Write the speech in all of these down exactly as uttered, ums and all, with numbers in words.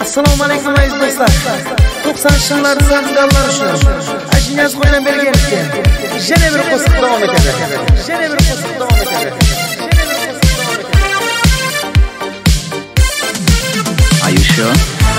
Assalomu alaykum aziz do'stlar. to'qsoninchi yillar zardallar uchun Ajinaz qo'ydan berganlikka yana bir qo'shiq davom etadi. Yana bir qo'shiq davom etadi. Are you sure?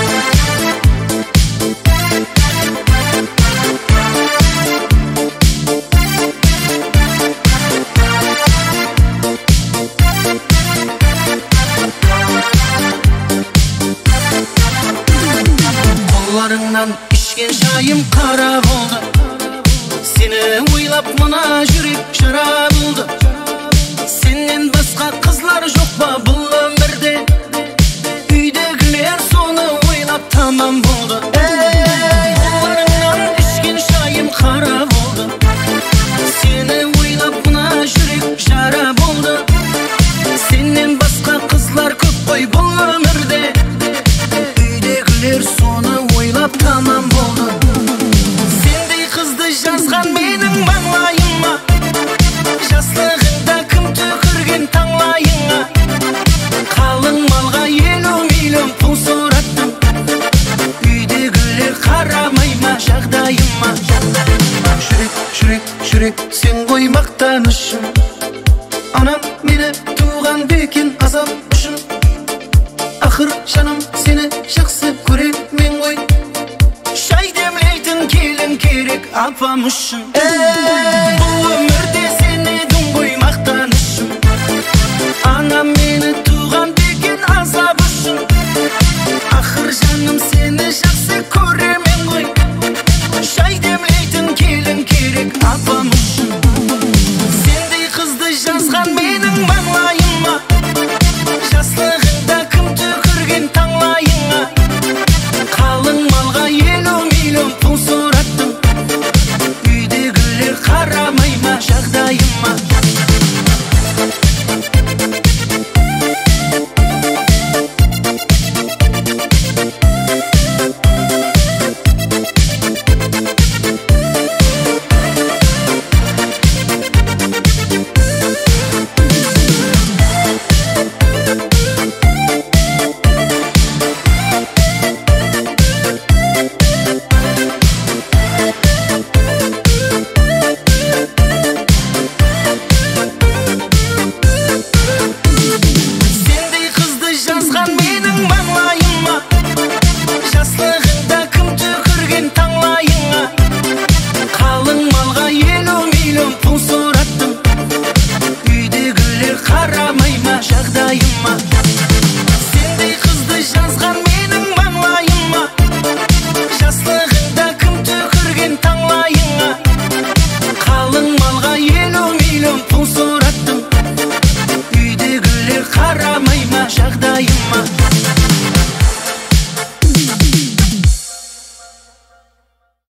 Kollarından içken çayım kara oldu. Seni oylap bana yürek şarap oldu. Senden başka kızlar yok mu bu ömürde? Uydagiler sonu oylap tamam oldu. Ey, kollarından içken çayım kara oldu. Seni oylap bana yürek şarap oldu. Senden başka kızlar çok koy bu ömürde. Uydagiler sonu oylap tamam oldu. Sendey kızdı yazgan menin bağlayıma. Jaslığında kim tükürgen tanglayıma. Kalın malga elu milyon pul sorattım. Uydagiler karamayma жағдайыма. Жүрек, жүрек, жүрек sen koymaktanışım. Anam meni tuğan bekin azap üçün. Ahır canım seni жақсы көремін ғой. Шай демлейтін келін керек апам үшін. Ей, бұл өмірде сені дің ғой мақтанышым. Анам мені туған бекен азап үшін. Ахыр жаным сені жақсы көремін ғой. Шай демлейтін келін керек апам үшін. Сендей қызды жазған менің маңлайыма. Жаслығында кім түкірген таңлайыңа. Қалың малға елу миллион пұл сұраттым. Үйдегілер қарамай ма жағдайыма. Сендей қызды жазған менің маңлайыма. Жаслығында кім түкірген таңлайыңа. Қалың малға елу миллион пұл сұраттым. Үйдегілер қарамай ма жағдайыма. Сендей қызды жазған менің маңлайыма. Жаслығында кім түкірген таңлайыңа. Қалың малға елу миллион пұл сұраттым. Үйдегілер қарамай ма жағдайыма.